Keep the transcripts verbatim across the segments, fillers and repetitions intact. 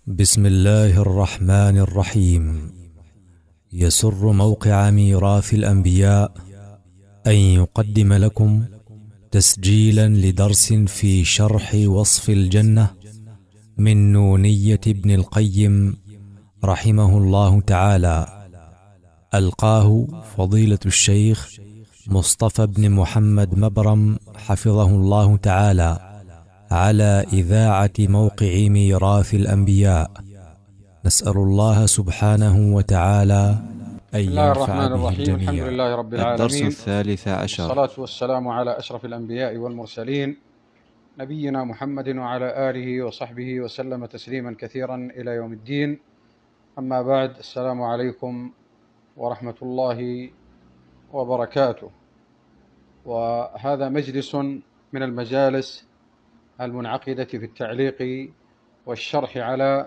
بسم الله الرحمن الرحيم. يسر موقع ميراث الأنبياء أن يقدم لكم تسجيلا لدرس في شرح وصف الجنة من نونية ابن القيم رحمه الله تعالى، ألقاه فضيلة الشيخ مصطفى بن محمد مبرم حفظه الله تعالى على إذاعة موقع ميراث الأنبياء. نسأل الله سبحانه وتعالى أن بسم الله ينفع الرحمن به الرحيم. الحمد الجميع. لله رب الدرس العالمين، الثالث عشر. والصلاة والسلام على أشرف الأنبياء والمرسلين نبينا محمد وعلى آله وصحبه وسلم تسليما كثيرا إلى يوم الدين. أما بعد، السلام عليكم ورحمة الله وبركاته. وهذا مجلس من المجالس المنعقدة في التعليق والشرح على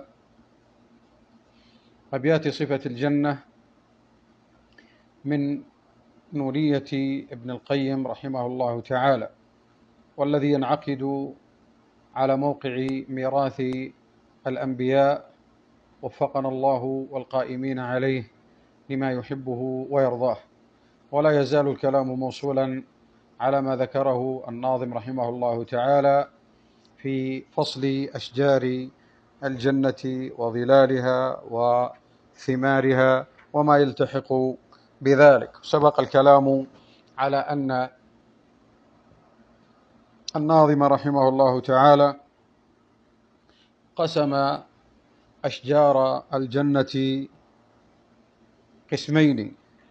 أبيات صفة الجنة من نونية ابن القيم رحمه الله تعالى، والذي ينعقد على موقع ميراث الأنبياء، وفقنا الله والقائمين عليه لما يحبه ويرضاه. ولا يزال الكلام موصولا على ما ذكره الناظم رحمه الله تعالى في فصل أشجار الجنة وظلالها وثمارها وما يلتحق بذلك. سبق الكلام على أن الناظم رحمه الله تعالى قسم أشجار الجنة قسمين: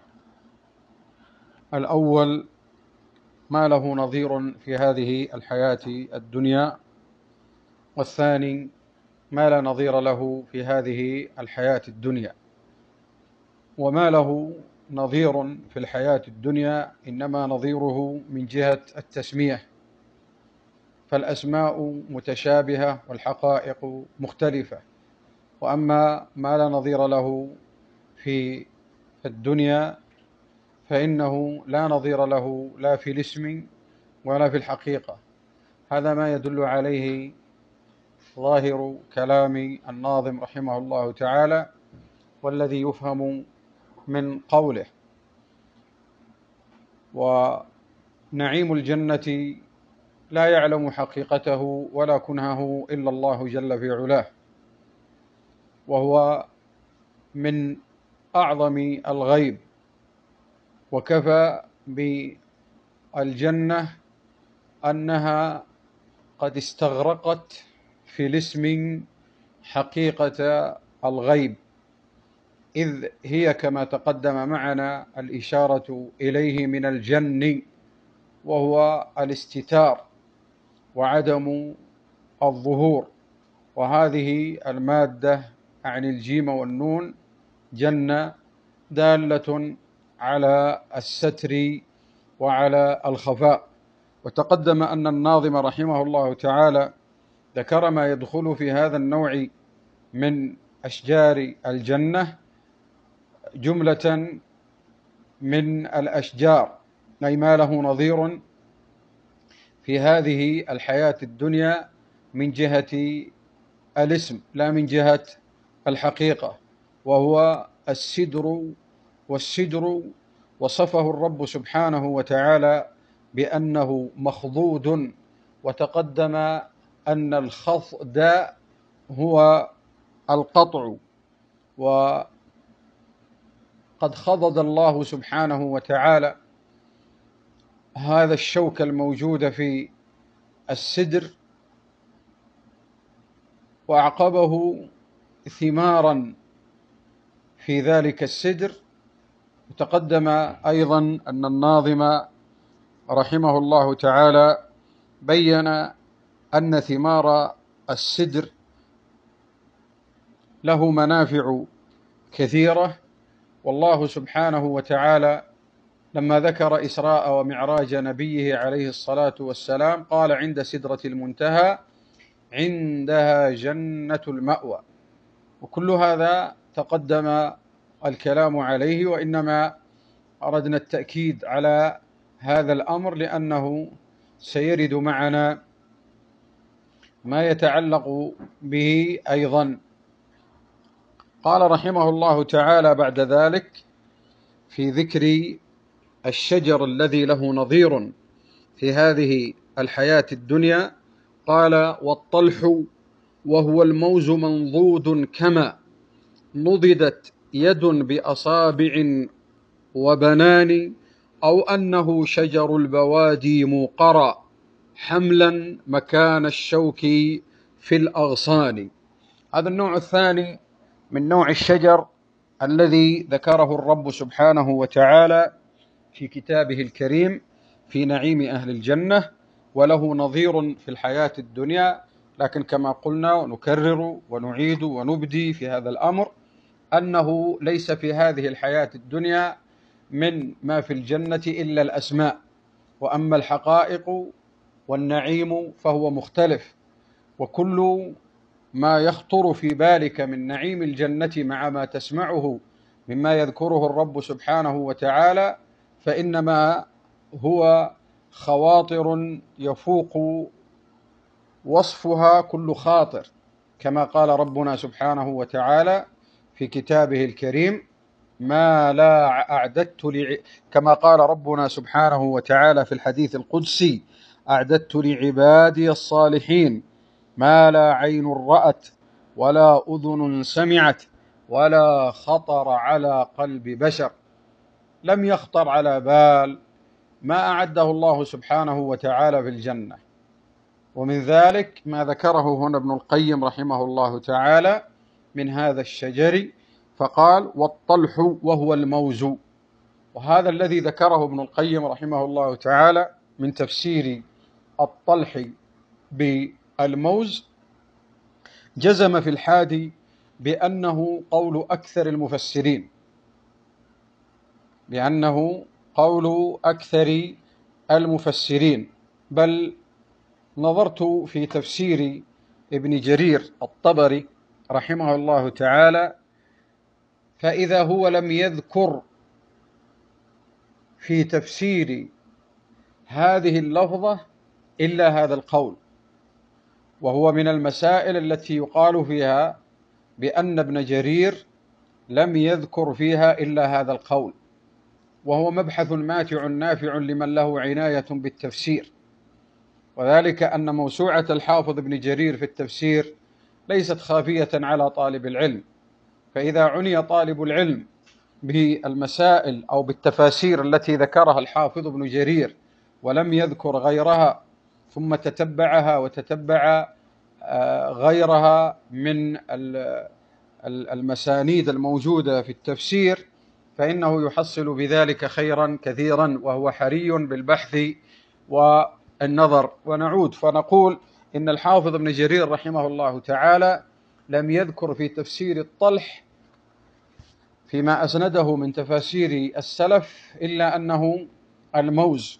الأول ما له نظير في هذه الحياة الدنيا، والثاني ما لا نظير له في هذه الحياة الدنيا. وما له نظير في الحياة الدنيا إنما نظيره من جهة التسمية، فالأسماء متشابهة والحقائق مختلفة. وأما ما لا نظير له في الدنيا فإنه لا نظير له لا في الاسم ولا في الحقيقة. هذا ما يدل عليه ظاهر كلام الناظم رحمه الله تعالى، والذي يفهم من قوله: ونعيم الجنة لا يعلم حقيقته ولا كنهه إلا الله جل في علاه، وهو من أعظم الغيب. وكفى بالجنة أنها قد استغرقت في الاسم حقيقة الغيب، إذ هي كما تقدم معنا الإشارة إليه من الجن، وهو الاستتار وعدم الظهور. وهذه المادة عن الجيم والنون جنة دالة على الستر وعلى الخفاء. وتقدم أن الناظم رحمه الله تعالى ذكر ما يدخل في هذا النوع من أشجار الجنة جملة من الأشجار، أي ما له نظير في هذه الحياة الدنيا من جهة الاسم لا من جهة الحقيقة، وهو السدر. والسدر وصفه الرب سبحانه وتعالى بأنه مخضود، وتقدم أن الخضد هو القطع. وقد خضد الله سبحانه وتعالى هذا الشوك الموجود في السدر وأعقبه ثمارا في ذلك السدر. وتقدم أيضا أن الناظم رحمه الله تعالى بين أن ثمار السدر له منافع كثيرة. والله سبحانه وتعالى لما ذكر إسراء ومعراج نبيه عليه الصلاة والسلام قال: عند سدرة المنتهى عندها جنة المأوى. وكل هذا تقدم الكلام عليه، وإنما أردنا التأكيد على هذا الأمر لأنه سيرد معنا ما يتعلق به أيضا. قال رحمه الله تعالى بعد ذلك في ذكر الشجر الذي له نظير في هذه الحياة الدنيا، قال: والطلح وهو الموز منضود كما نضدت يد بأصابع وبنان، أو أنه شجر البوادي موقرا حملا مكان الشوك في الأغصان. هذا النوع الثاني من نوع الشجر الذي ذكره الرب سبحانه وتعالى في كتابه الكريم في نعيم أهل الجنة، وله نظير في الحياة الدنيا. لكن كما قلنا ونكرر ونعيد ونبدي في هذا الأمر أنه ليس في هذه الحياة الدنيا من ما في الجنة إلا الأسماء، وأما الحقائق والنعيم فهو مختلف. وكل ما يخطر في بالك من نعيم الجنة مع ما تسمعه مما يذكره الرب سبحانه وتعالى فإنما هو خواطر يفوق وصفها كل خاطر، كما قال ربنا سبحانه وتعالى في كتابه الكريم: ما لا أعددت لع... كما قال ربنا سبحانه وتعالى في الحديث القدسي: أعددت لعبادي الصالحين ما لا عين رأت ولا أذن سمعت ولا خطر على قلب بشر. لم يخطر على بال ما أعده الله سبحانه وتعالى في الجنة. ومن ذلك ما ذكره هنا ابن القيم رحمه الله تعالى من هذا الشجر، فقال: والطلح وهو الموز. وهذا الذي ذكره ابن القيم رحمه الله تعالى من تفسير الطلح بالموز جزم في الحادي بأنه قول أكثر المفسرين، بأنه قول أكثر المفسرين. بل نظرت في تفسير ابن جرير الطبري رحمه الله تعالى فإذا هو لم يذكر في تفسير هذه اللفظة إلا هذا القول، وهو من المسائل التي يقال فيها بأن ابن جرير لم يذكر فيها إلا هذا القول، وهو مبحث ماتع نافع لمن له عناية بالتفسير. وذلك أن موسوعة الحافظ ابن جرير في التفسير ليست خافية على طالب العلم، فإذا عني طالب العلم بالمسائل أو بالتفاسير التي ذكرها الحافظ ابن جرير ولم يذكر غيرها، ثم تتبعها وتتبع غيرها من المسانيد الموجودة في التفسير، فإنه يحصل بذلك خيرا كثيرا، وهو حري بالبحث والنظر. ونعود فنقول إن الحافظ ابن جرير رحمه الله تعالى لم يذكر في تفسير الطلح فيما أسنده من تفاسير السلف إلا أنه الموز،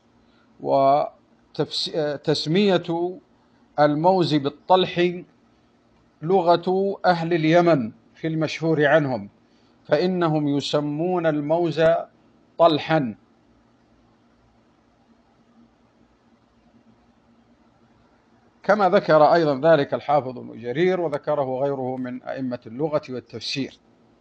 وتسمية الموز بالطلح لغة أهل اليمن في المشهور عنهم، فإنهم يسمون الموز طلحا. كما ذكر أيضا ذلك الحافظ ابن جرير وذكره غيره من أئمة اللغة والتفسير.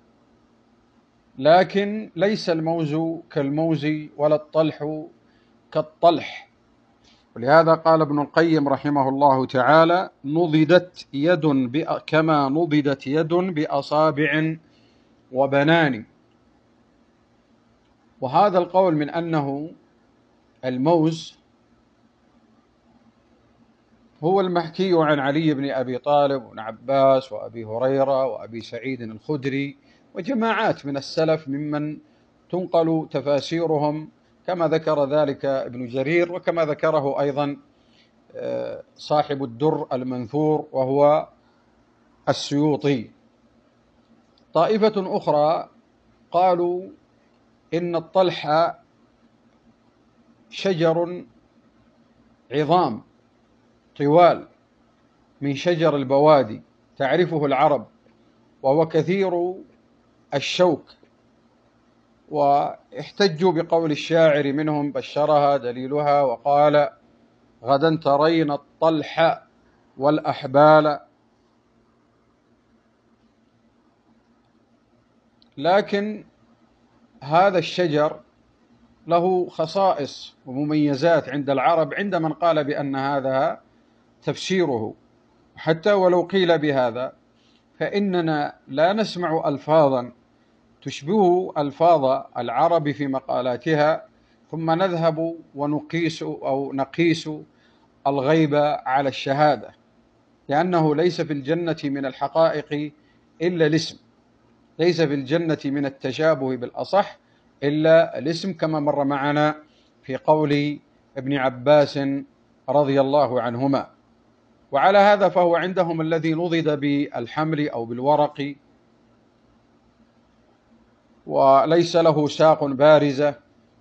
لكن ليس الموز كالموز ولا الطلح كالطلح، ولهذا قال ابن القيم رحمه الله تعالى: نضدت يد كما نضدت يد بأصابع وبنان. وهذا القول من أنه الموز هو المحكي عن علي بن أبي طالب وابن عباس وأبي هريرة وأبي سعيد الخدري وجماعات من السلف ممن تنقل تفاسيرهم، كما ذكر ذلك ابن جرير، وكما ذكره أيضا صاحب الدر المنثور وهو السيوطي. طائفة أخرى قالوا إن الطلح شجر عظام طوال من شجر البوادي تعرفه العرب، وهو كثير الشوك، واحتجوا بقول الشاعر منهم: بشرها دليلها وقال: غدا ترين الطلح والأحبال. لكن هذا الشجر له خصائص ومميزات عند العرب عند من قال بأن هذا تفسيره. حتى ولو قيل بهذا فإننا لا نسمع ألفاظا تشبه ألفاظ العرب في مقالاتها ثم نذهب ونقيس أو نقيس الغيب على الشهادة، لأنه ليس في الجنة من الحقائق إلا الاسم، ليس في الجنة من التشابه بالأصح إلا الاسم، كما مر معنا في قول ابن عباس رضي الله عنهما. وعلى هذا فهو عندهم الذي نضد بالحمل أو بالورق وليس له ساق بارزة.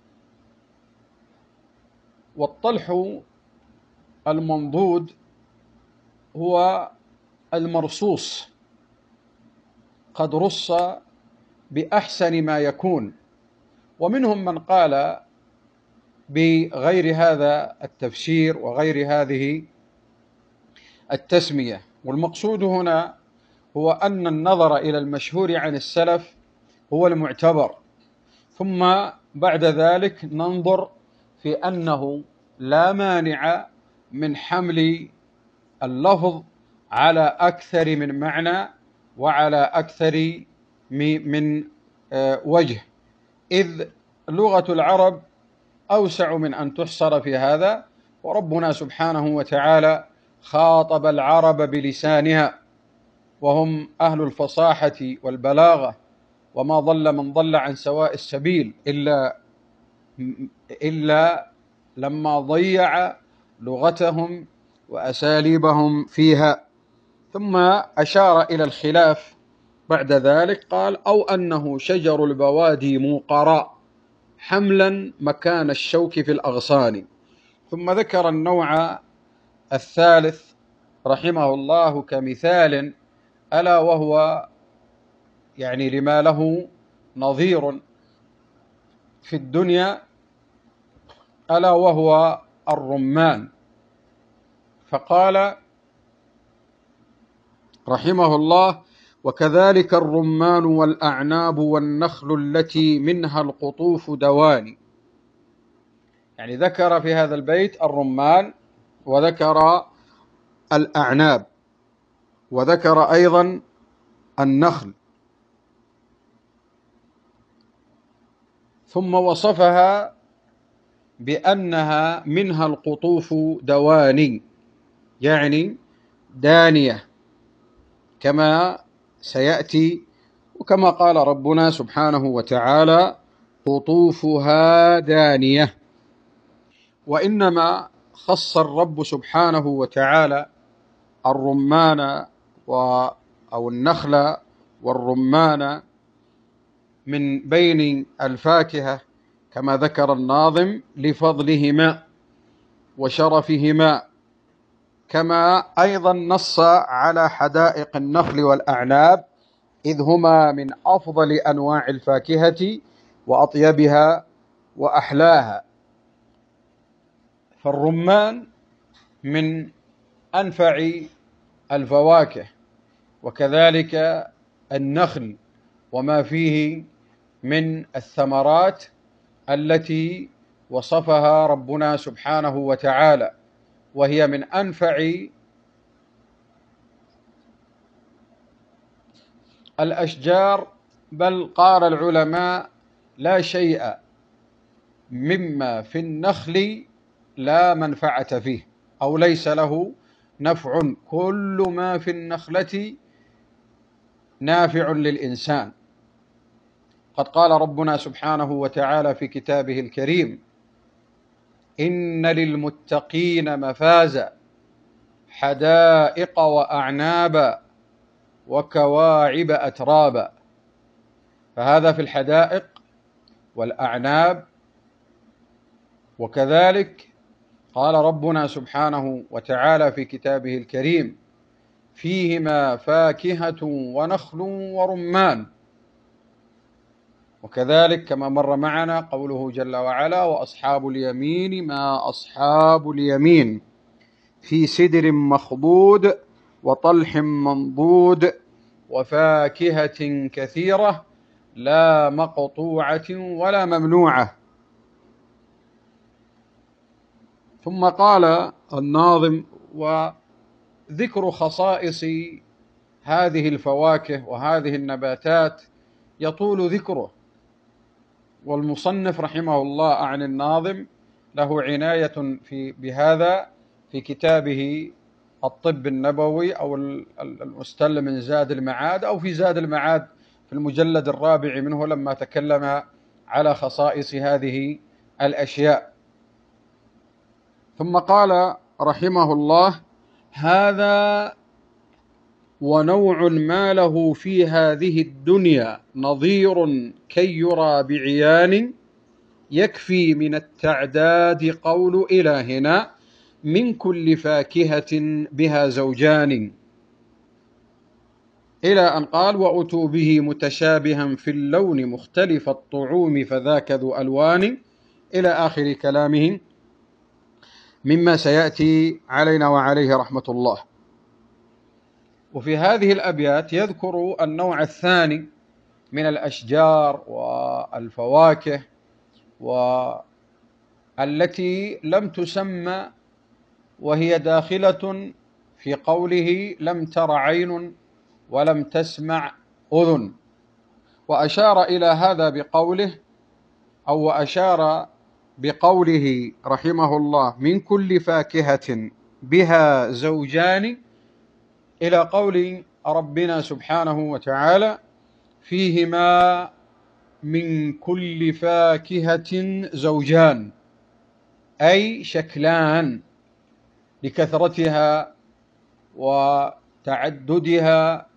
والطلح المنضود هو المرصوص، قد رص بأحسن ما يكون. ومنهم من قال بغير هذا التفسير وغير هذه التسمية. والمقصود هنا هو أن النظر إلى المشهور عن السلف هو المعتبر، ثم بعد ذلك ننظر في أنه لا مانع من حمل اللفظ على أكثر من معنى وعلى أكثر من وجه، إذ لغة العرب أوسع من أن تحصر في هذا. وربنا سبحانه وتعالى خاطب العرب بلسانها وهم أهل الفصاحة والبلاغة، وما ضل من ضل عن سواء السبيل إلا إلا لما ضيع لغتهم وأساليبهم فيها. ثم أشار إلى الخلاف بعد ذلك، قال: أو أنه شجر البوادي موقراء حملا مكان الشوك في الأغصان. ثم ذكر النوع الثالث رحمه الله كمثال، ألا وهو يعني لما له نظير في الدنيا، ألا وهو الرمان. فقال رحمه الله: وكذلك الرمان والأعناب والنخل التي منها القطوف دواني. يعني ذكر في هذا البيت الرمان وذكر الأعناب وذكر أيضا النخل، ثم وصفها بأنها منها القطوف دواني، يعني دانية كما سيأتي، وكما قال ربنا سبحانه وتعالى: قطوفها دانية. وإنما خص الرب سبحانه وتعالى الرمان أو النخل والرمان من بين الفاكهة كما ذكر الناظم لفضلهما وشرفهما، كما أيضا نص على حدائق النخل والأعناب إذ هما من أفضل أنواع الفاكهة وأطيبها وأحلاها. فالرمان من أنفع الفواكه، وكذلك النخل وما فيه من الثمرات التي وصفها ربنا سبحانه وتعالى، وهي من أنفع الأشجار. بل قال العلماء: لا شيء مما في النخل لا منفعة فيه، أو ليس له نفع، كل ما في النخلة نافع للإنسان. قد قال ربنا سبحانه وتعالى في كتابه الكريم: إن للمتقين مفازا حدائق وأعنابا وكواعب أترابا. فهذا في الحدائق والأعناب. وكذلك قال ربنا سبحانه وتعالى في كتابه الكريم: فيهما فاكهة ونخل ورمان. وكذلك كما مر معنا قوله جل وعلا: وأصحاب اليمين ما أصحاب اليمين في سدر مخضود وطلح منضود وفاكهة كثيرة لا مقطوعة ولا ممنوعة. ثم قال الناظم: وذكر خصائص هذه الفواكه وهذه النباتات يطول ذكره، والمصنف رحمه الله عن الناظم له عناية في بهذا في كتابه الطب النبوي أو المستل من زاد المعاد، أو في زاد المعاد في المجلد الرابع منه، لما تكلم على خصائص هذه الأشياء. ثم قال رحمه الله: هذا ونوع ما له في هذه الدنيا نظير كي يرى بعيان، يكفي من التعداد قول إلهنا من كل فاكهة بها زوجان، إلى أن قال: وأتوا به متشابها في اللون مختلف الطعوم فذاك ذو ألوان، إلى آخر كلامه مما سيأتي علينا وعليه رحمة الله. وفي هذه الأبيات يذكر النوع الثاني من الأشجار والفواكه والتي لم تسمى، وهي داخلة في قوله: لم تر عين ولم تسمع أذن. وأشار إلى هذا بقوله أو وأشار بقوله رحمه الله: من كل فاكهة بها زوجان، إلى قول ربنا سبحانه وتعالى: فيهما من كل فاكهة زوجان، أي شكلان، لكثرتها وتعددها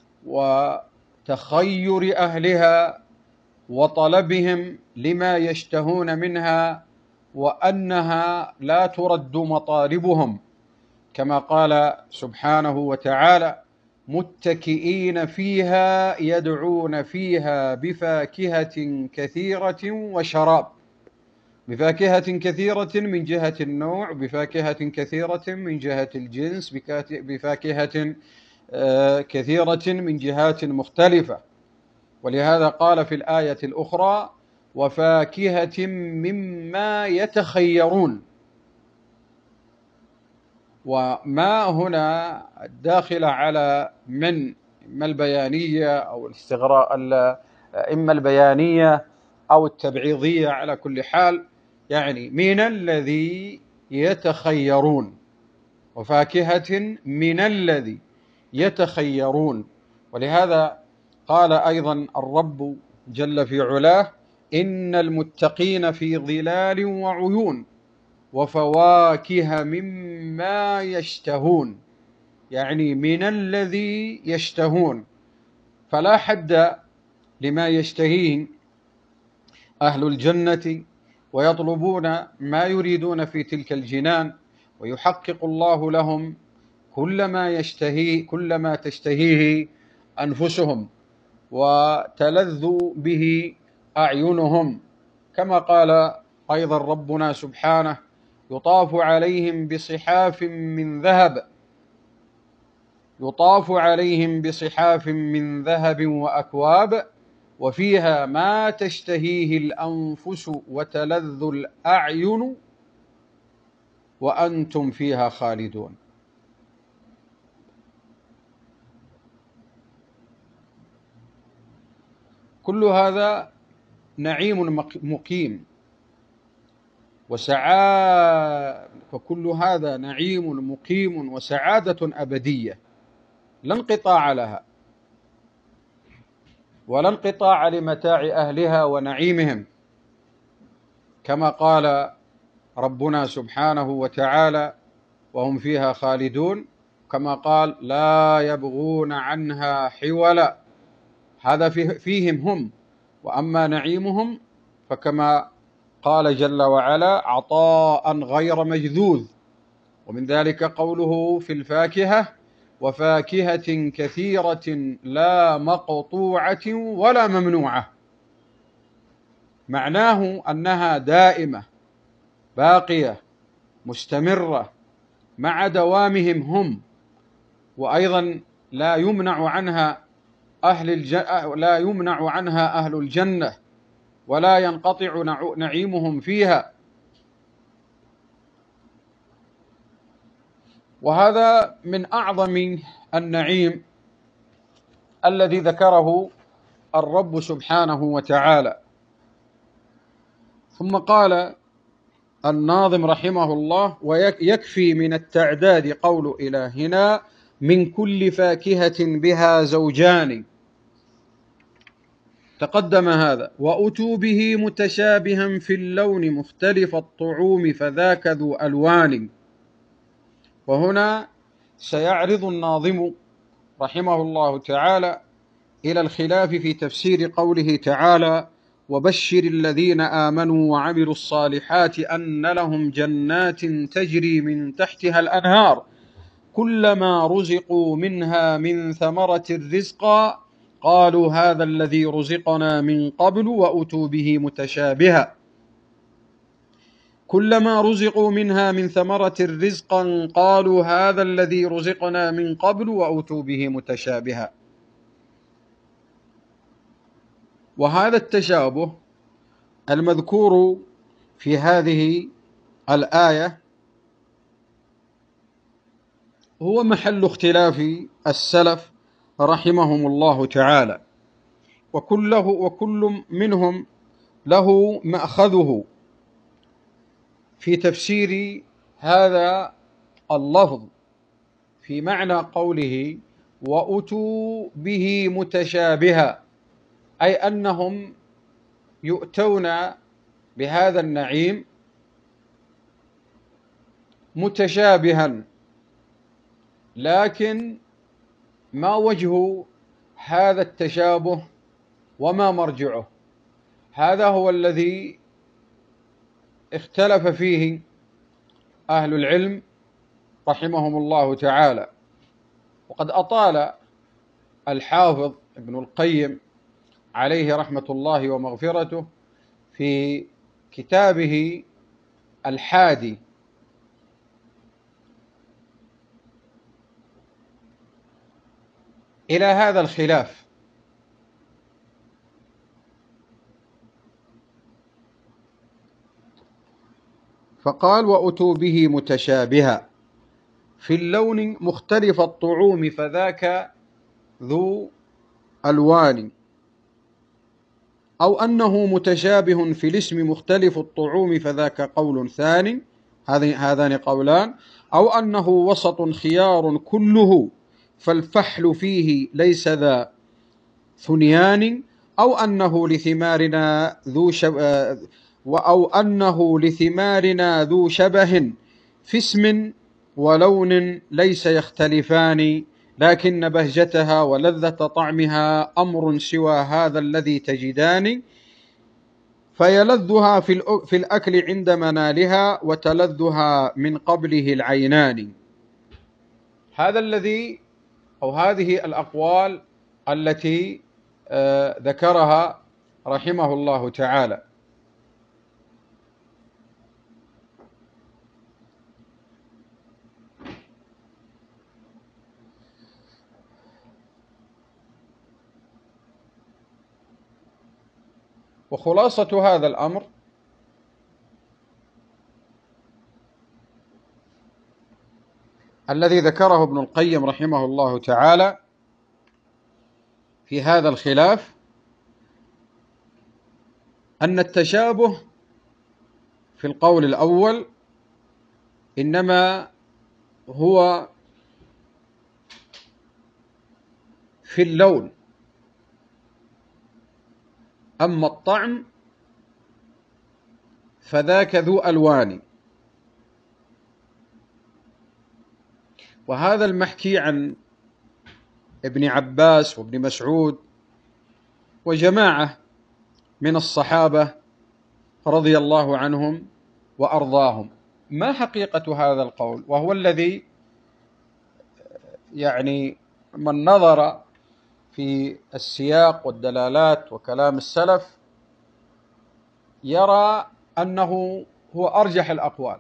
وتخير أهلها وطلبهم لما يشتهون منها، وأنها لا ترد مطالبهم، كما قال سبحانه وتعالى: متكئين فيها يدعون فيها بفاكهة كثيرة وشراب. بفاكهة كثيرة من جهة النوع، بفاكهة كثيرة من جهة الجنس، بفاكهة كثيرة من جهات مختلفة. ولهذا قال في الآية الأخرى: وفاكهة مما يتخيرون. وما هنا الداخلة على من، إما البيانية أو الاستغراء، إما البيانية أو التبعيضية، على كل حال يعني من الذي يتخيرون، وفاكهة من الذي يتخيرون. ولهذا قال أيضا الرب جل في علاه: إن المتقين في ظلال وعيون وفواكه مما يشتهون، يعني من الذي يشتهون، فلا حد لما يشتهيه أهل الجنة، ويطلبون ما يريدون في تلك الجنان، ويحقق الله لهم كل ما يشتهيه كل ما تشتهيه أنفسهم وتلذ به أعينهم، كما قال أيضا ربنا سبحانه: يطاف عليهم بصحاف من ذهب يطاف عليهم بصحاف من ذهب وأكواب وفيها ما تشتهيه الأنفس وتلذ الأعين وأنتم فيها خالدون. كل هذا نعيم مقيم وسعادة، وكل هذا نعيم مقيم وسعادة أبدية لا انقطاع لها، ولا انقطاع لمتاع أهلها ونعيمهم، كما قال ربنا سبحانه وتعالى: وهم فيها خالدون، كما قال: لا يبغون عنها حولا. هذا فيهم هم، وأما نعيمهم فكما قال جل وعلا: عطاء غير مجذوذ. ومن ذلك قوله في الفاكهة: وفاكهة كثيرة لا مقطوعة ولا ممنوعة، معناه أنها دائمة باقية مستمرة مع دوامهم هم، وأيضا لا يمنع عنها أهل الجنة لا يمنع عنها أهل الجنة ولا ينقطع نعيمهم فيها. وهذا من أعظم النعيم الذي ذكره الرب سبحانه وتعالى. ثم قال الناظم رحمه الله: ويكفي من التعداد قول إلهنا من كل فاكهة بها زوجان. تقدم هذا: وأتوا به متشابها في اللون مختلف الطعوم فذاك ذو ألوان. وهنا سيعرض الناظم رحمه الله تعالى إلى الخلاف في تفسير قوله تعالى: وبشر الذين آمنوا وعملوا الصالحات أن لهم جنات تجري من تحتها الأنهار كلما رزقوا منها من ثمرة رزقا قالوا هذا الذي رزقنا من قبل وأتوا به متشابها. كلما رزقوا منها من ثمرة رزقا قالوا هذا الذي رزقنا من قبل وأتوا به متشابها. وهذا التشابه المذكور في هذه الآية هو محل اختلاف السلف رحمهم الله تعالى، وكله وكل منهم له مأخذه في تفسير هذا اللفظ في معنى قوله وأتوا به متشابها، أي أنهم يؤتون بهذا النعيم متشابها، لكن ما وجه هذا التشابه وما مرجعه؟ هذا هو الذي اختلف فيه أهل العلم رحمهم الله تعالى. وقد أطال الحافظ ابن القيم عليه رحمة الله ومغفرته في كتابه الحادي إلى هذا الخلاف، فقال: وأتوا به متشابها في اللون مختلف الطعوم فذاك ذو ألوان، أو أنه متشابه في الاسم مختلف الطعوم فذاك قول ثاني، هذان قولان، أو أنه وسط خيار كله فالفحل فيه ليس ذا ثنيان، أو أنه لثمارنا ذو شب... أو أنه لثمارنا ذو شبه في اسم ولون ليس يختلفان، لكن بهجتها ولذة طعمها أمر سوى هذا الذي تجدان، فيلذها في الأكل عند منالها وتلذها من قبله العينان. هذا الذي أو هذه الأقوال التي ذكرها رحمه الله تعالى. وخلاصة هذا الأمر الذي ذكره ابن القيم رحمه الله تعالى في هذا الخلاف أن التشابه في القول الأول إنما هو في اللون، أما الطعم فذاك ذو ألوان. وهذا المحكي عن ابن عباس وابن مسعود وجماعة من الصحابة رضي الله عنهم وأرضاهم. ما حقيقة هذا القول؟ وهو الذي يعني من نظر في السياق والدلالات وكلام السلف يرى أنه هو أرجح الأقوال.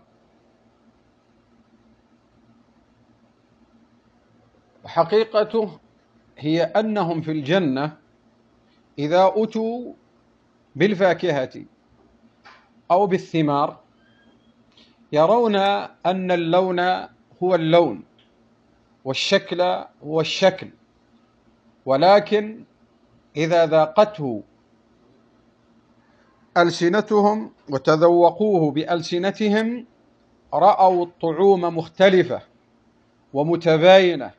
حقيقته هي أنهم في الجنة إذا أتوا بالفاكهة أو بالثمار يرون أن اللون هو اللون والشكل هو الشكل، ولكن إذا ذاقته ألسنتهم وتذوقوه بألسنتهم رأوا الطعوم مختلفة ومتباينة.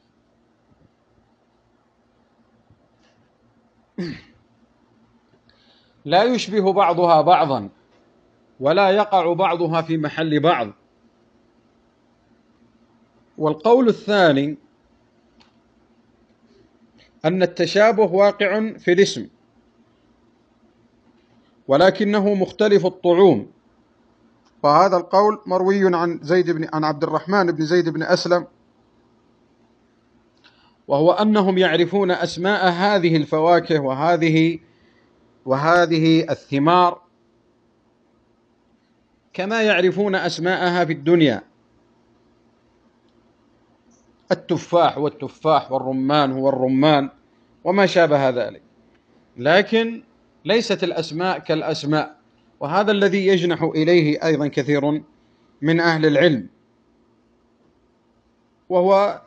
لا يشبه بعضها بعضا ولا يقع بعضها في محل بعض. والقول الثاني أن التشابه واقع في الاسم ولكنه مختلف الطعوم، فهذا القول مروي عن زيد بن عن عبد الرحمن بن زيد بن أسلم، وهو أنهم يعرفون أسماء هذه الفواكه وهذه وهذه الثمار كما يعرفون أسماءها في الدنيا. التفاح والتفاح والرمان هو الرمان وما شابه ذلك، لكن ليست الأسماء كالأسماء، وهذا الذي يجنح إليه أيضا كثير من أهل العلم، وهو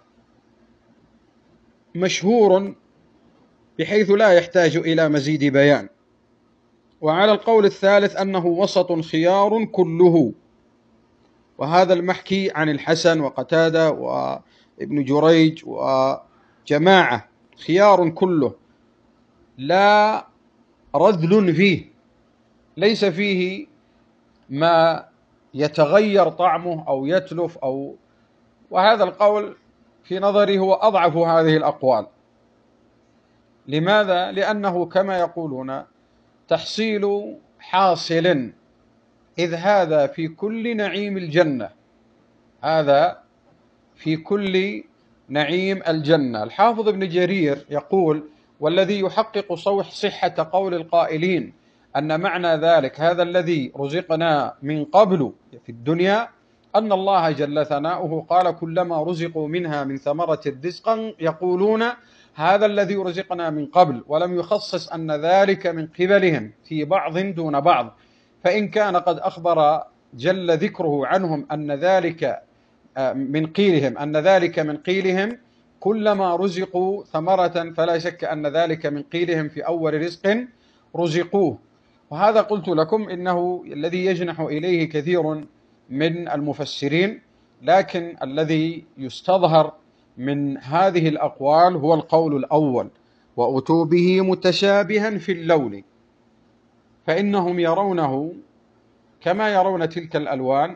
مشهور بحيث لا يحتاج إلى مزيد بيان. وعلى القول الثالث أنه وسط خيار كله، وهذا المحكي عن الحسن وقتادة وابن جريج وجماعة، خيار كله لا رذل فيه، ليس فيه ما يتغير طعمه أو يتلف أو وهذا القول في نظري هو أضعف هذه الأقوال. لماذا؟ لأنه كما يقولون تحصيل حاصل، إذ هذا في كل نعيم الجنة، هذا في كل نعيم الجنة. الحافظ ابن جرير يقول: والذي يحقق صحة قول القائلين أن معنى ذلك هذا الذي رزقنا من قبل في الدنيا أن الله جل ثناؤه قال: كلما رزقوا منها من ثمرة رزقا يقولون هذا الذي رزقنا من قبل، ولم يخصص أن ذلك من قبلهم في بعض دون بعض. فإن كان قد أخبر جل ذكره عنهم أن ذلك من قيلهم أن ذلك من قيلهم كلما رزقوا ثمرة، فلا شك أن ذلك من قيلهم في أول رزق رزقوه. وهذا قلت لكم إنه الذي يجنح إليه كثير من المفسرين، لكن الذي يستظهر من هذه الأقوال هو القول الأول: وأتوا به متشابها في اللون، فإنهم يرونه كما يرون تلك الألوان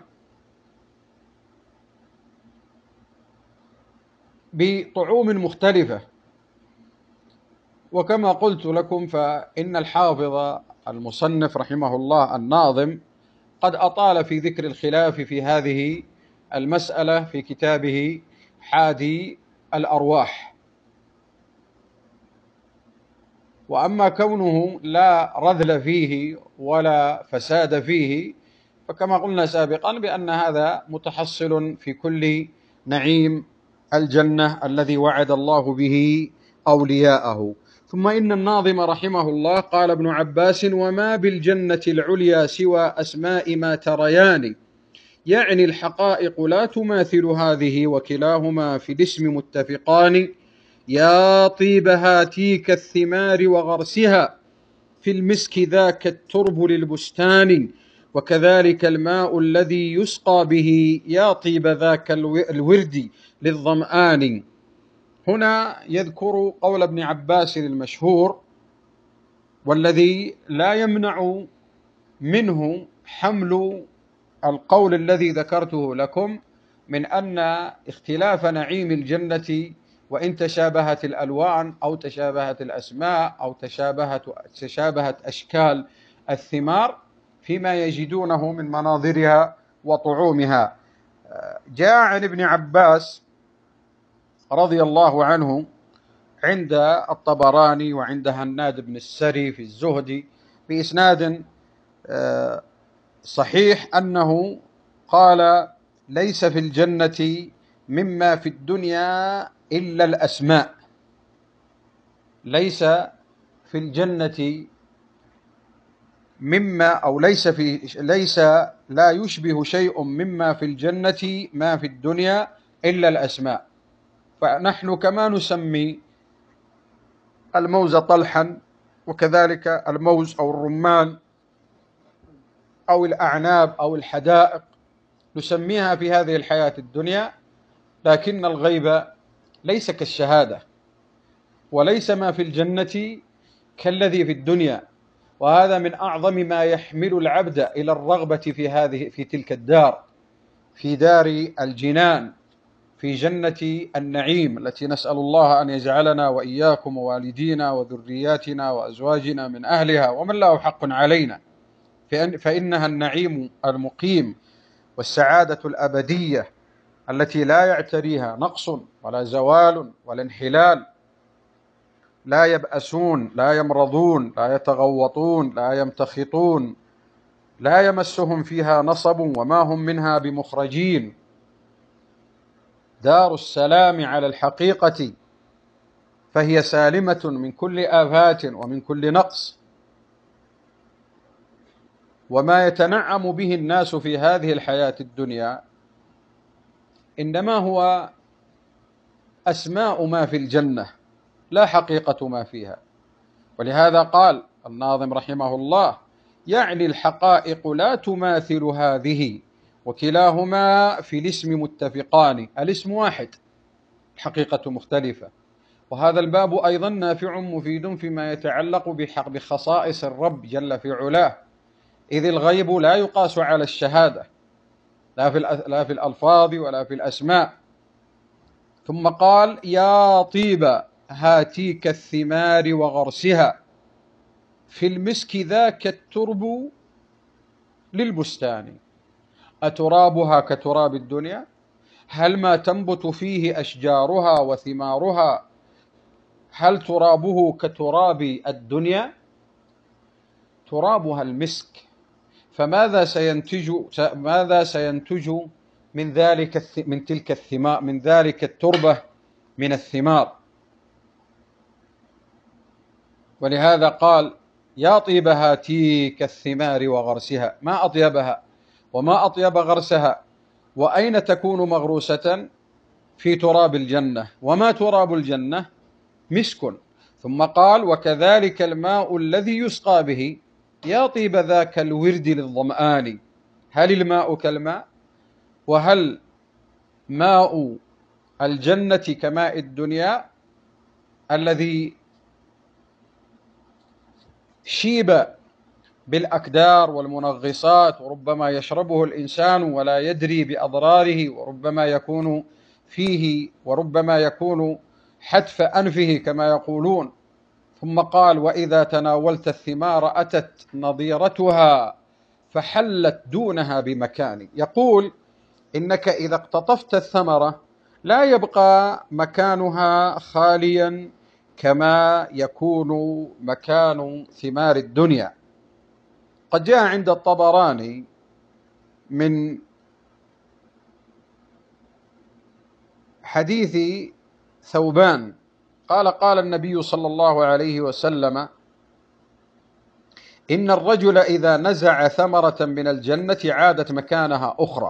بطعوم مختلفة. وكما قلت لكم فإن الحافظ المصنف رحمه الله الناظم قد أطال في ذكر الخلاف في هذه المسألة في كتابه حادي الأرواح. وأما كونه لا رذل فيه ولا فساد فيه فكما قلنا سابقا بأن هذا متحصل في كل نعيم الجنة الذي وعد الله به أولياءه. ثم إن الناظم رحمه الله قال: ابن عباس: وما بالجنة العليا سوى أسماء ما تريان، يعني الحقائق لا تماثل هذه وكلاهما في الاسم متفقان. يا طيب هاتيك الثمار وغرسها، في المسك ذاك الترب للبستان، وكذلك الماء الذي يسقى به، يا طيب ذاك الورد للظمآن. هنا يذكر قول ابن عباس المشهور، والذي لا يمنع منه حمل القول الذي ذكرته لكم من أن اختلاف نعيم الجنة وإن تشابهت الألوان أو تشابهت الأسماء أو تشابهت, تشابهت أشكال الثمار فيما يجدونه من مناظرها وطعومها. جاء عن ابن عباس رضي الله عنه عند الطبراني وعند هناد بن السري في الزهد بإسناد صحيح أنه قال: ليس في الجنة مما في الدنيا إلا الأسماء، ليس في الجنة مما أو ليس في ليس لا يشبه شيء مما في الجنة ما في الدنيا إلا الأسماء. فنحن كما نسمي الموز طلحا، وكذلك الموز أو الرمان أو الأعناب أو الحدائق نسميها في هذه الحياة الدنيا، لكن الغيب ليس كالشهادة، وليس ما في الجنة كالذي في الدنيا. وهذا من أعظم ما يحمل العبد إلى الرغبة في هذه في تلك الدار، في دار الجنان، في جنة النعيم التي نسأل الله أن يجعلنا وإياكم ووالدينا وذرياتنا وأزواجنا من أهلها ومن له حق علينا، فإنها النعيم المقيم والسعادة الأبدية التي لا يعتريها نقص ولا زوال ولا انحلال. لا يبأسون، لا يمرضون، لا يتغوطون، لا يمتخطون، لا يمسهم فيها نصب وما هم منها بمخرجين. دار السلام على الحقيقة، فهي سالمة من كل آفات ومن كل نقص. وما يتنعم به الناس في هذه الحياة الدنيا إنما هو أسماء ما في الجنة لا حقيقة ما فيها. ولهذا قال الناظم رحمه الله: يعني الحقائق لا تماثل هذه، وكلاهما في الاسم متفقان. الاسم واحد، الحقيقة مختلفة. وهذا الباب أيضا نافع مفيد فيما يتعلق بحق بخصائص الرب جل في علاه، إذ الغيب لا يقاس على الشهادة، لا في لا في الألفاظ ولا في الأسماء. ثم قال: يا طيب هاتيك الثمار وغرسها، في المسك ذاك الترب للبستان. أترابها كتراب الدنيا؟ هل ما تنبت فيه أشجارها وثمارها هل ترابه كتراب الدنيا؟ ترابها المسك، فماذا سينتج ماذا سينتج من ذلك من تلك الثمار من ذلك التربة من الثمار. ولهذا قال: يا طيب هاتيك الثمار وغرسها. ما أطيبها وما أطيب غرسها. وأين تكون مغروسة؟ في تراب الجنة. وما تراب الجنة؟ مسك. ثم قال: وكذلك الماء الذي يسقى به، يا طيب ذاك الورد للظمآن. هل الماء كالماء؟ وهل ماء الجنة كماء الدنيا الذي شيب بالأكدار والمنغصات، وربما يشربه الإنسان ولا يدري بأضراره، وربما يكون فيه وربما يكون حتف أنفه كما يقولون. ثم قال: وإذا تناولت الثمار أتت نظيرتها فحلت دونها بمكان. يقول إنك إذا اقتطفت الثمرة لا يبقى مكانها خاليا كما يكون مكان ثمار الدنيا. قد جاء عند الطبراني من حديث ثوبان قال: قال النبي صلى الله عليه وسلم: إن الرجل إذا نزع ثمرة من الجنة عادت مكانها أخرى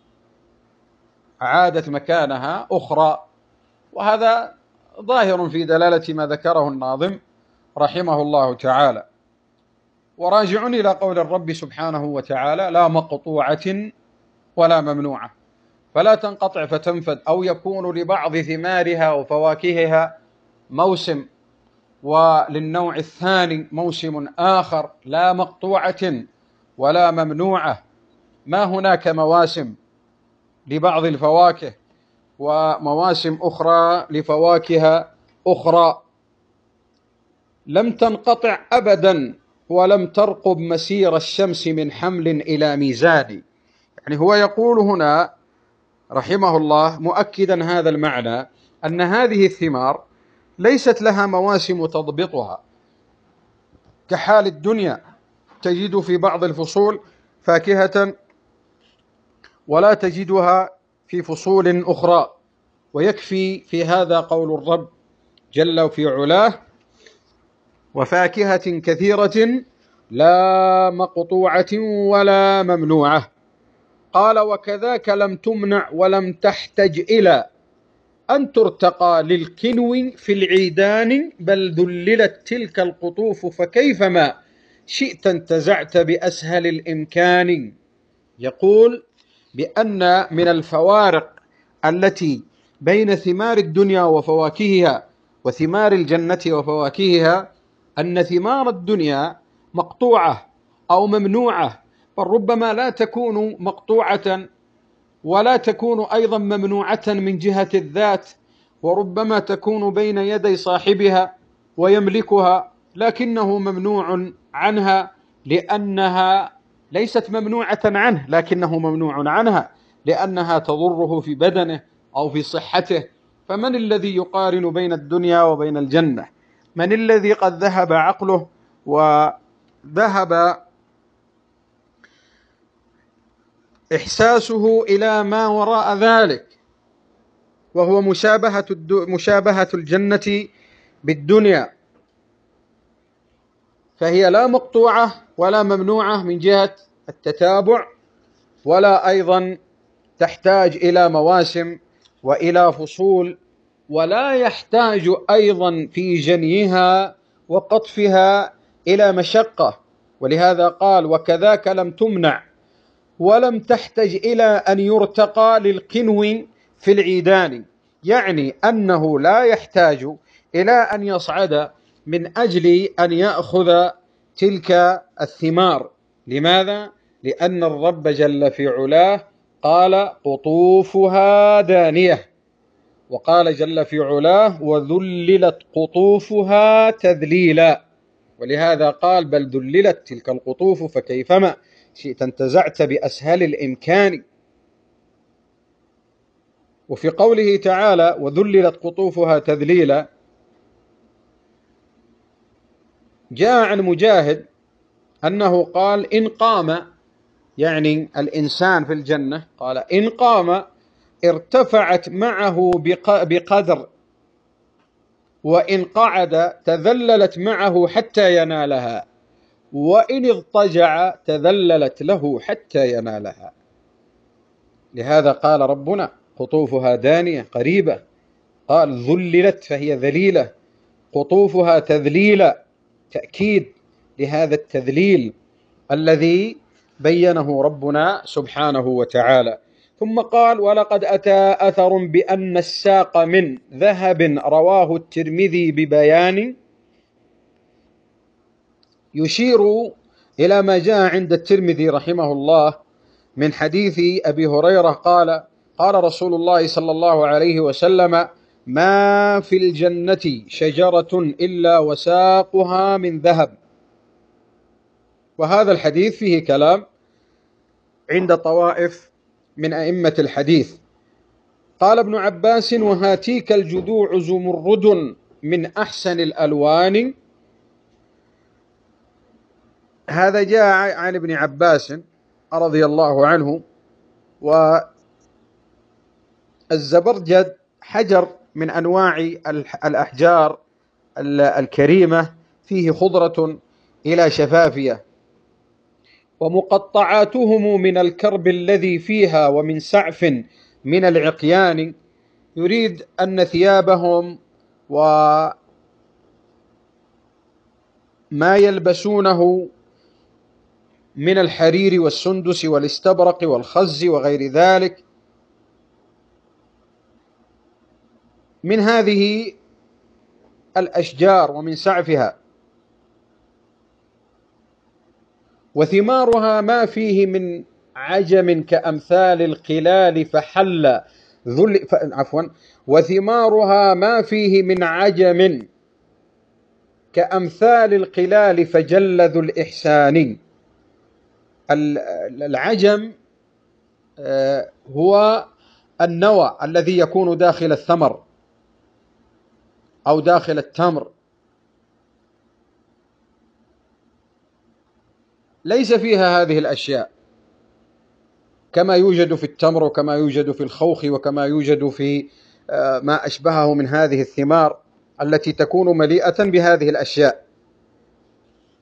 عادت مكانها أخرى. وهذا ظاهر في دلالة ما ذكره الناظم رحمه الله تعالى، وراجع إلى قول الرب سبحانه وتعالى: لا مقطوعة ولا ممنوعة، فلا تنقطع فتنفد، أو يكون لبعض ثمارها وفواكهها موسم وللنوع الثاني موسم آخر. لا مقطوعة ولا ممنوعة، ما هناك مواسم لبعض الفواكه ومواسم أخرى لفواكه أخرى. لم تنقطع أبدا ولم ترقب مسير الشمس من حمل إلى ميزان. يعني هو يقول هنا رحمه الله مؤكدا هذا المعنى، أن هذه الثمار ليست لها مواسم تضبطها كحال الدنيا، تجد في بعض الفصول فاكهة ولا تجدها في فصول أخرى. ويكفي في هذا قول الرب جل في علاه: وفاكهة كثيرة لا مقطوعة ولا ممنوعة. قال: وكذاك لم تمنع ولم تحتج إلى أن ترتقى للكنو في العيدان، بل ذللت تلك القطوف فكيفما شئت انتزعت بأسهل الإمكان. يقول بأن من الفوارق التي بين ثمار الدنيا وفواكهها وثمار الجنة وفواكهها أن ثمار الدنيا مقطوعة أو ممنوعة، بل ربما لا تكون مقطوعة ولا تكون أيضا ممنوعة من جهة الذات، وربما تكون بين يدي صاحبها ويملكها لكنه ممنوع عنها، لأنها ليست ممنوعة عنه لكنه ممنوع عنها لأنها تضره في بدنه أو في صحته. فمن الذي يقارن بين الدنيا وبين الجنة؟ من الذي قد ذهب عقله وذهب إحساسه إلى ما وراء ذلك، وهو مشابهة مشابهة الجنة بالدنيا، فهي لا مقطوعة ولا ممنوعة من جهة التتابع، ولا أيضا تحتاج إلى مواسم وإلى فصول، ولا يحتاج أيضا في جنيها وقطفها إلى مشقة. ولهذا قال: وكذاك لم تمنع ولم تحتج إلى أن يرتقى للقنو في العيدان، يعني أنه لا يحتاج إلى أن يصعد من أجل أن يأخذ تلك الثمار. لماذا؟ لأن الرب جل في علاه قال: قطوفها دانية، وقال جل في علاه: وذللت قطوفها تذليلا. ولهذا قال: بل ذللت تلك القطوف فكيفما شئت انتزعت بأسهل الإمكان. وفي قوله تعالى: وذللت قطوفها تذليلا، جاء عن مجاهد أنه قال: إن قام، يعني الإنسان في الجنة، قال: إن قام ارتفعت معه بقدر، وإن قعد تذللت معه حتى ينالها، وإن اضطجع تذللت له حتى ينالها. لهذا قال ربنا: قطوفها دانية قريبة، قال ذللت فهي ذليلة، قطوفها تذليلا، تأكيد لهذا التذليل الذي بينه ربنا سبحانه وتعالى. ثم قال: ولقد أتى أثر بأن الساق من ذهب، رواه الترمذي ببيان، يشير إلى ما جاء عند الترمذي رحمه الله من حديث أبي هريرة قال: قال رسول الله صلى الله عليه وسلم: ما في الجنة شجرة إلا وساقها من ذهب. وهذا الحديث فيه كلام عند طوائف من أئمة الحديث. قال ابن عباس: وهاتيك الجذوع زمرد من أحسن الألوان. هذا جاء عن ابن عباس رضي الله عنه. والزبرجد حجر من أنواع الأحجار الكريمة، فيه خضرة إلى شفافية، ومقطعاتهم من الكرب الذي فيها ومن سعف من العقيان. يريد أن ثيابهم وما يلبسونه من الحرير والسندس والاستبرق والخز وغير ذلك من هذه الأشجار ومن سعفها، وثمارها ما فيه من عجم كأمثال القلال فحل ذل ف... عفوا وثمارها ما فيه من عجم كأمثال القلال فجل ذو الإحسان. العجم هو النوى الذي يكون داخل الثمر أو داخل التمر، ليس فيها هذه الأشياء كما يوجد في التمر وكما يوجد في الخوخ وكما يوجد في ما أشبهه من هذه الثمار التي تكون مليئة بهذه الأشياء.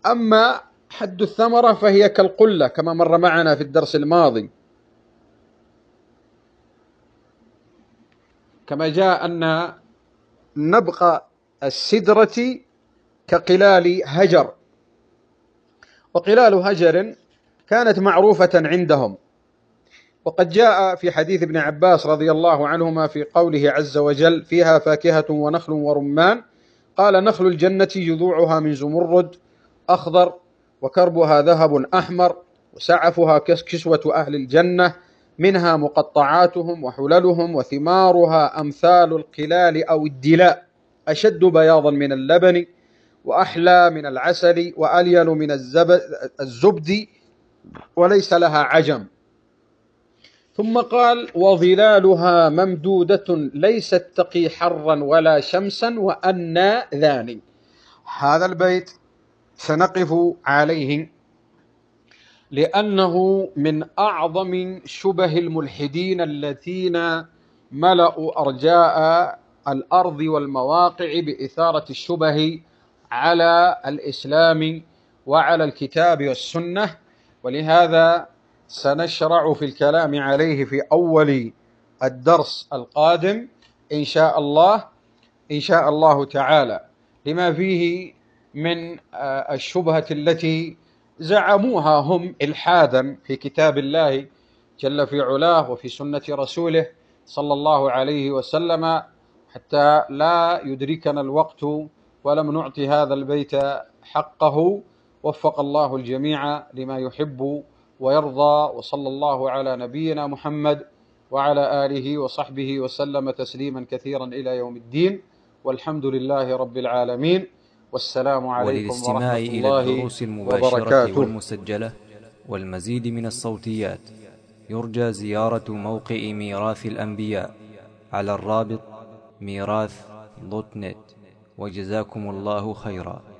أما حد الثمرة فهي كالقلة كما مر معنا في الدرس الماضي، كما جاء أن نبق السدرة كقلال هجر، وقلال هجر كانت معروفة عندهم. وقد جاء في حديث ابن عباس رضي الله عنهما في قوله عز وجل: فيها فاكهة ونخل ورمان، قال: نخل الجنة جذوعها من زمرد أخضر، وكربها ذهب أحمر، وسعفها كسوة أهل الجنة، منها مقطعاتهم وحللهم، وثمارها أمثال القلال أو الدلاء، أشد بياضا من اللبن، وأحلى من العسل، وألين من الزبد، وليس لها عجم. ثم قال: وظلالها ممدودة ليست تقي حرا ولا شمسا وأنى ذاني. هذا البيت سنقف عليه لأنه من أعظم شبه الملحدين الذين ملأوا أرجاء الأرض والمواقع بإثارة الشبه على الإسلام وعلى الكتاب والسنة، ولهذا سنشرع في الكلام عليه في أول الدرس القادم إن شاء الله إن شاء الله تعالى، لما فيه من الشبهة التي زعموها هم إلحادا في كتاب الله جل في علاه وفي سنة رسوله صلى الله عليه وسلم، حتى لا يدركنا الوقت ولم نعطي هذا البيت حقه. وفق الله الجميع لما يحب ويرضى، وصلى الله على نبينا محمد وعلى آله وصحبه وسلم تسليما كثيرا إلى يوم الدين، والحمد لله رب العالمين، والسلام عليكم ورحمة إلى الله الدروس المباشرة وبركاته. والمسجلة والمزيد من الصوتيات يرجى زيارة موقع ميراث الأنبياء على الرابط ميراث دوت نت، وجزاكم الله خيرا.